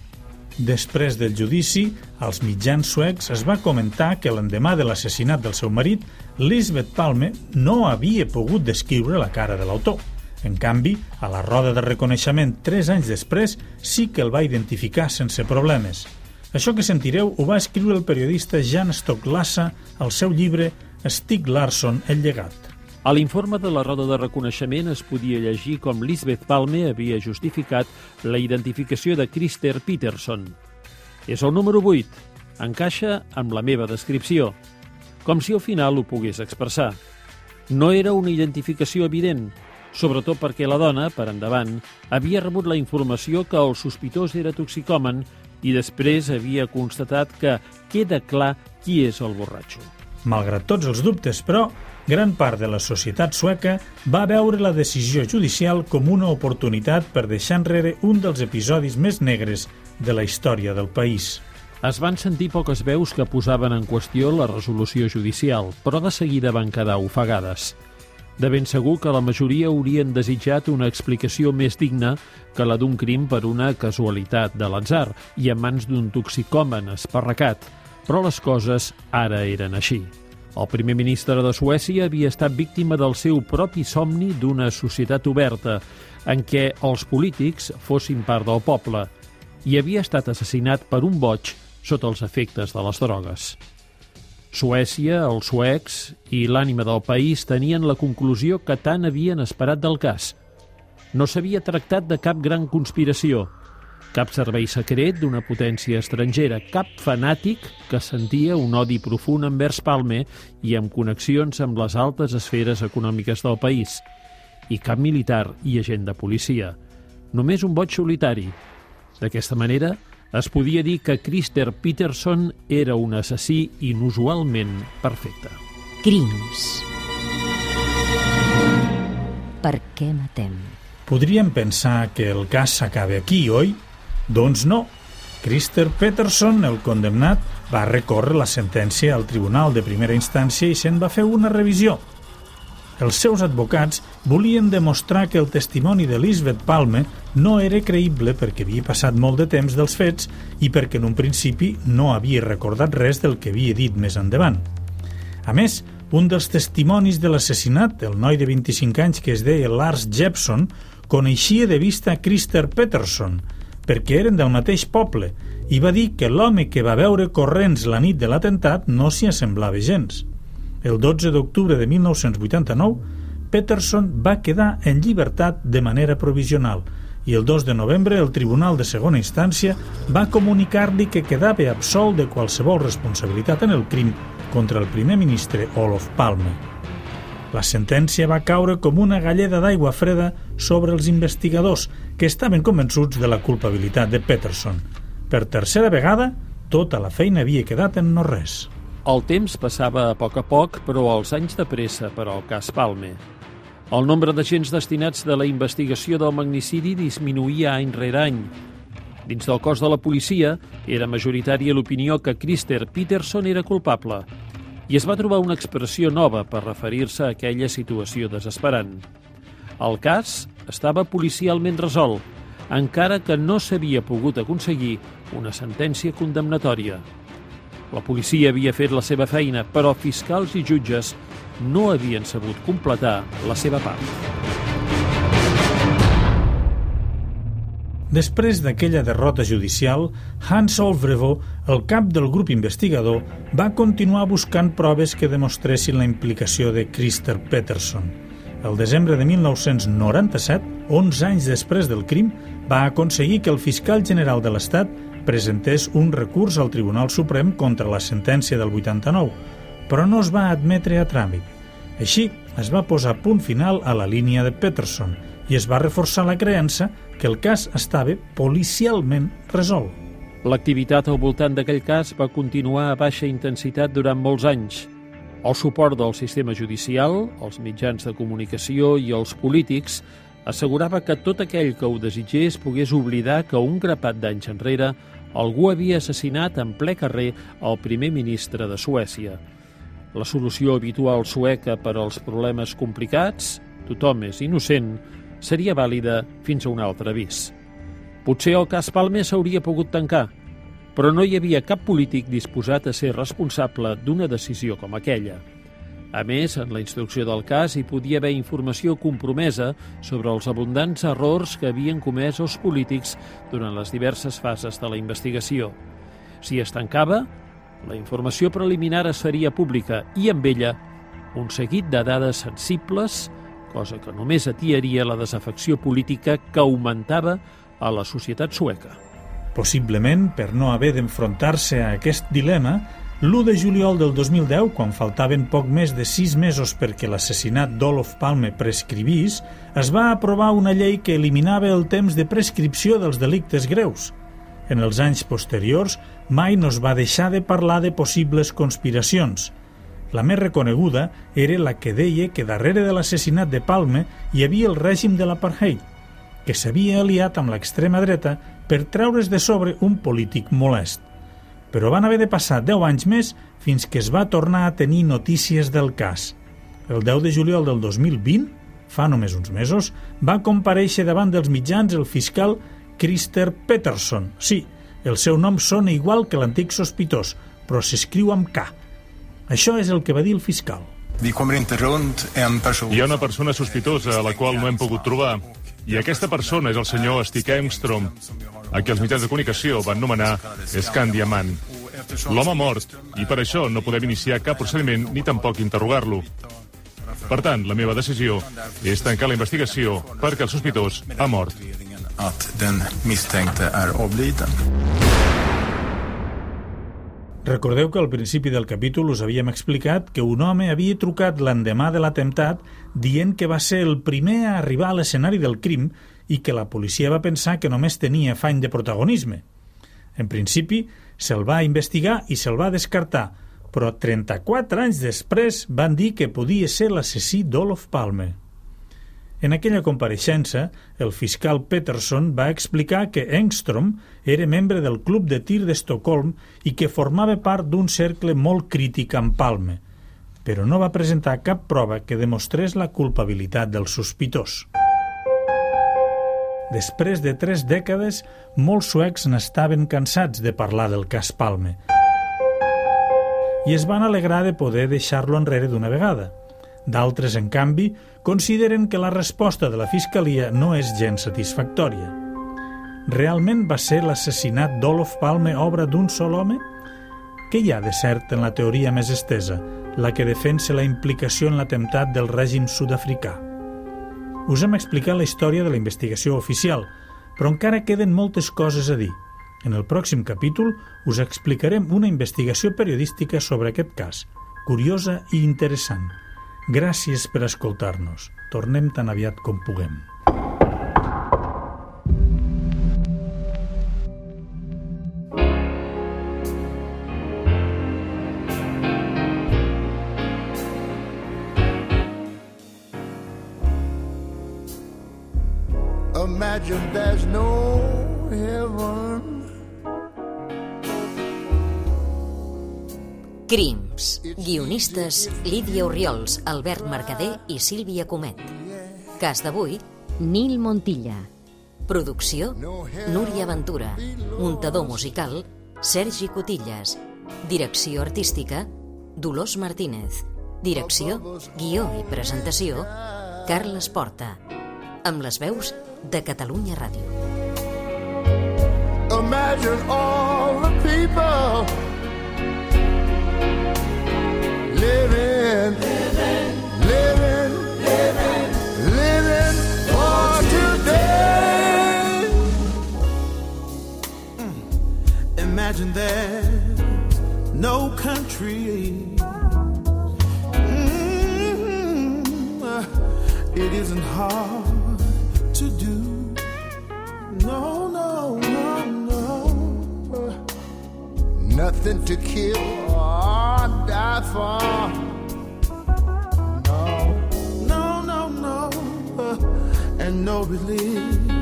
Després del judici, als mitjans suecs es va comentar que l'endemà de l'assassinat del seu marit, Lisbeth Palme no havia pogut descriure la cara de l'autor. En canvi, a la roda de reconeixement tres anys després, sí que el va identificar sense problemes. Això que sentireu ho va escriure el periodista Jan Stocklassa al seu llibre Stieg Larsson, el llegat. A l'informe de la roda de reconeixement es podia llegir com Lisbeth Palme havia justificat la identificació de Christer Pettersson. És el número vuit. Encaixa amb la meva descripció. Com si al final ho pogués expressar. No era una identificació evident, sobretot perquè la dona, per endavant, havia rebut la informació que el sospitós era toxicòman i després havia constatat que queda clar qui és el borratxo. Malgrat tots els dubtes, però, gran part de la societat sueca va veure la decisió judicial com una oportunitat per deixar enrere un dels episodis més negres de la història del país. Es van sentir poques veus que posaven en qüestió la resolució judicial, però de seguida van quedar ofegades. De ben segur que la majoria haurien desitjat una explicació més digna que la d'un crim per una casualitat de l'atzar i en mans d'un toxicòman esparracat, però les coses ara eren així. El primer ministre de Suècia havia estat víctima del seu propi somni d'una societat oberta en què els polítics fossin part del poble i havia estat assassinat per un boig sota els efectes de les drogues. Suècia, els suecs i l'ànima del país tenien la conclusió que tant havien esperat del cas. No s'havia tractat de cap gran conspiració, cap servei secret d'una potència estrangera, cap fanàtic que sentia un odi profund envers Palme i amb connexions amb les altes esferes econòmiques del país, i cap militar i agent de policia. només un boig solitari. D'aquesta manera, es podia dir que Christer Peterson era un assassí inusualment perfecte. Crims. Per què matem? Podríem pensar que el cas s'acaba aquí, oi? Doncs no. Christer Peterson, el condemnat, va recórrer la sentència al tribunal de primera instància i se'n va fer una revisió. Els seus advocats volien demostrar que el testimoni d'Elizabeth Palme no era creïble perquè havia passat molt de temps dels fets i perquè en un principi no havia recordat res del que havia dit més endavant. A més, un dels testimonis de l'assassinat, el noi de vint-i-cinc anys que es deia Lars Jepson, coneixia de vista Christer Peterson, perquè eren del mateix poble, i va dir que l'home que va veure corrents la nit de l'atemptat no s'hi assemblava gens. El dotze d'octubre de mil nou-cents vuitanta-nou, Peterson va quedar en llibertat de manera provisional i el dos de novembre el Tribunal de Segona Instància va comunicar-li que quedava absolt de qualsevol responsabilitat en el crim contra el primer ministre Olof Palme. La sentència va caure com una galleda d'aigua freda sobre els investigadors, que estaven convençuts de la culpabilitat de Peterson. Per tercera vegada, tota la feina havia quedat en no res. El temps passava a poc a poc, però els anys de pressa per al cas Palme. El nombre d'agents destinats de la investigació del magnicidi disminuïa any rere any. Dins del cos de la policia era majoritària l'opinió que Christer Peterson era culpable i es va trobar una expressió nova per referir-se a aquella situació desesperant. El cas estava policialment resolt, encara que no s'havia pogut aconseguir una sentència condemnatòria. La policia havia fet la seva feina, però fiscals i jutges no havien sabut completar la seva part. Després d'aquella derrota judicial, Hans Olvrevo, el cap del grup investigador, va continuar buscant proves que demostressin la implicació de Christer Peterson. El desembre de mil nou-cents noranta-set, onze anys després del crim, va aconseguir que el fiscal general de l'Estat presentés un recurs al Tribunal Suprem contra la sentència del vuitanta-nou, però no es va admetre a tràmit. Així, es va posar punt final a la línia de Peterson i es va reforçar la creença que el cas estava policialment resolt. L'activitat al voltant d'aquell cas va continuar a baixa intensitat durant molts anys. El suport del sistema judicial, els mitjans de comunicació i els polítics assegurava que tot aquell que ho desitgés pogués oblidar que un grapat d'anys enrere algú havia assassinat en ple carrer el primer ministre de Suècia. La solució habitual sueca per als problemes complicats, tothom és innocent, seria vàlida fins a un altre avís. Potser el cas Palme s'hauria pogut tancar, però no hi havia cap polític disposat a ser responsable d'una decisió com aquella. A més, en la instrucció del cas hi podia haver informació compromesa sobre els abundants errors que havien comès els polítics durant les diverses fases de la investigació. Si es tancava, la informació preliminar es faria pública i amb ella un seguit de dades sensibles, cosa que només atiaria la desafecció política que augmentava a la societat sueca. Possiblement, per no haver d'enfrontar-se a aquest dilema, l'u de juliol del dos mil deu, quan faltaven poc més de sis mesos perquè l'assassinat d'Olof Palme prescrivís, es va aprovar una llei que eliminava el temps de prescripció dels delictes greus. En els anys posteriors, mai no es va deixar de parlar de possibles conspiracions. La més reconeguda era la que deia que darrere de l'assassinat de Palme hi havia el règim de l'apartheid, que s'havia aliat amb l'extrema dreta per treure's de sobre un polític molest. Però van haver de passar deu anys més fins que es va tornar a tenir notícies del cas. El deu de juliol del dos mil vint, fa només uns mesos, va comparèixer davant dels mitjans el fiscal Christer Peterson. Sí, el seu nom sona igual que l'antic sospitós, però s'escriu amb K. Això és el que va dir el fiscal. Hi ha una persona sospitosa a la qual no hem pogut trobar, i aquesta persona és el senyor Stig Engström, a qui els mitjans de comunicació van nomenar Scan Diamant. L'home ha mort, i per això no podem iniciar cap procediment ni tampoc interrogar-lo. Per tant, la meva decisió és tancar la investigació perquè el sospitós ha mort. Recordeu que al principi del capítol us havíem explicat que un home havia trucat l'endemà de l'atemptat dient que va ser el primer a arribar a l'escenari del crim i que la policia va pensar que només tenia afany de protagonisme. En principi, se'l va investigar i se'l va descartar, però trenta-quatre anys després van dir que podia ser l'assassí d'Olof Palme. En aquella compareixença, el fiscal Peterson va explicar que Engström era membre del Club de Tir d'Estocolm i que formava part d'un cercle molt crític amb Palme, però no va presentar cap prova que demostrés la culpabilitat del sospitós. Després de tres dècades, molts suecs n'estaven cansats de parlar del cas Palme i es van alegrar de poder deixar-lo enrere d'una vegada. D'altres, en canvi, consideren que la resposta de la Fiscalia no és gens satisfactòria. Realment va ser l'assassinat d'Olof Palme obra d'un sol home? Què hi ha de cert en la teoria més estesa, la que defensa la implicació en l'atemptat del règim sud-africà? Us hem explicat la història de la investigació oficial, però encara queden moltes coses a dir. En el pròxim capítol us explicarem una investigació periodística sobre aquest cas, curiosa i interessant. Gràcies per escoltar-nos. Tornem tan aviat com puguem. Imagine there's no heaven. Crims. Guionistes Lídia Orriols, Albert Mercader i Sílvia Comet. Cas d'avui, Nil Montilla. Producció, Núria Ventura. Muntador musical, Sergi Cotillas. Direcció artística, Dolors Martínez. Direcció, guió i presentació, Carles Porta. Amb les veus de Catalunya Ràdio. Imagine all the people living, living, living, living, living for today. Mm. Imagine there's no country. Mm-hmm. It isn't hard to do. No, no, no, no. Nothing to kill or die for. No, no, no, no. And no religion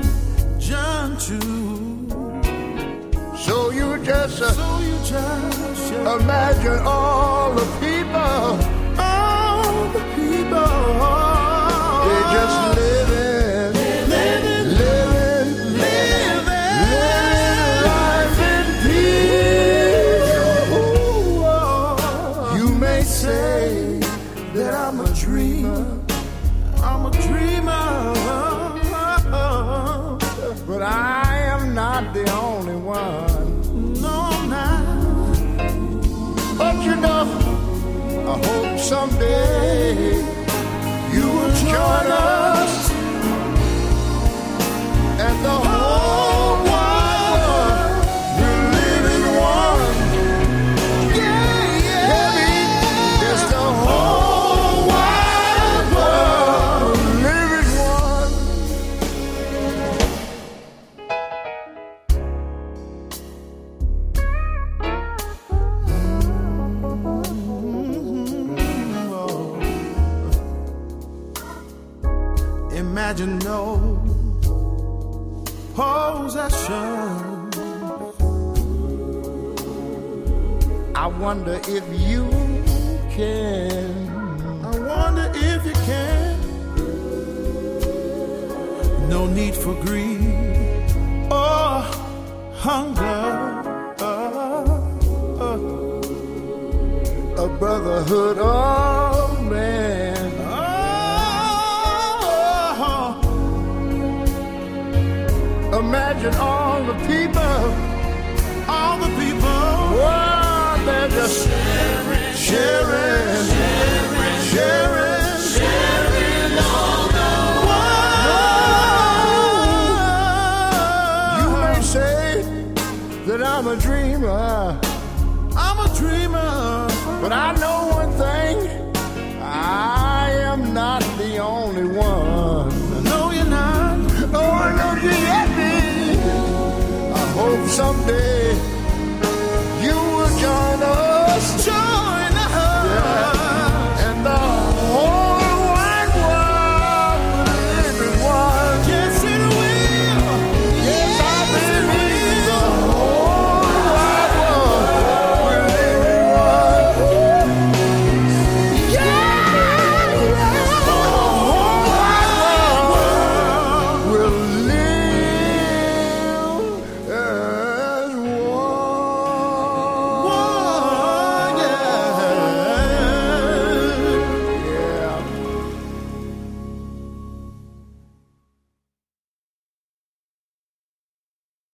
too. So you just, uh, so you just uh, imagine all the people, all the people. They just living, living, living, living, living life in peace. You may say that I'm a dreamer, I'm a dreamer, but I am not the only one. No, not. But you know, I hope someday you will join us and the whole world will live in one. Yeah, yeah. Yes, the whole wide world will live in one. Imagine no possession. I wonder if you can. I wonder if you can. No need for greed or hunger. A brotherhood of man. Imagine all the people, all the people, oh, they're just